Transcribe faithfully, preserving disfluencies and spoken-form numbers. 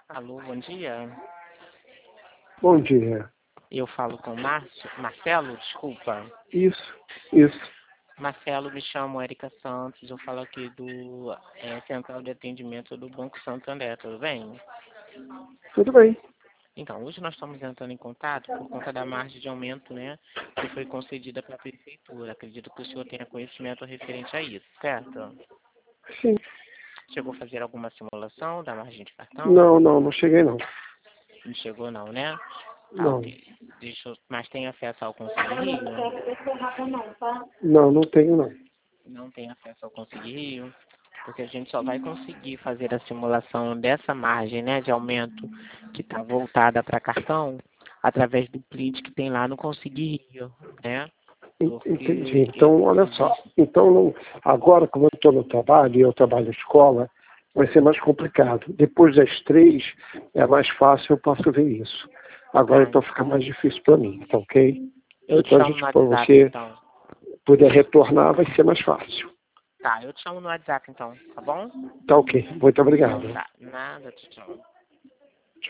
Alô, bom dia. Bom dia. Eu falo com Márcio, Marcelo, desculpa. Isso, isso. Marcelo, me chamo Érica Santos, eu falo aqui do é, Central de Atendimento do Banco Santander, tudo bem? Tudo bem. Então, hoje nós estamos entrando em contato por conta da margem de aumento, né, que foi concedida para a Prefeitura. Acredito que o senhor tenha conhecimento referente a isso, certo? Sim. Chegou a fazer alguma simulação da margem de cartão? Não, não, não cheguei não. Não chegou não, né? Tá, Não. ok. Deixa eu... Mas tem acesso ao Conselho Rio? Não, não tenho não. Não tem acesso ao Conselho Rio? Porque a gente só vai conseguir fazer a simulação dessa margem, né, de aumento que está voltada para cartão através do print que tem lá no Conselho Rio, né? Entendi. Porque Então, olha só. existe... Então, não, agora, como eu estou no trabalho e eu trabalho na escola, vai ser mais complicado. Depois das três, é mais fácil, eu posso ver isso. Agora, Tá, então, fica mais difícil para mim, tá ok? eu te Então, a chamo no gente, quando WhatsApp, você então. puder retornar, vai ser mais fácil. Tá, eu te chamo no WhatsApp, então, tá bom? Tá ok. Muito Então obrigado. tá, nada, tchau, tchau.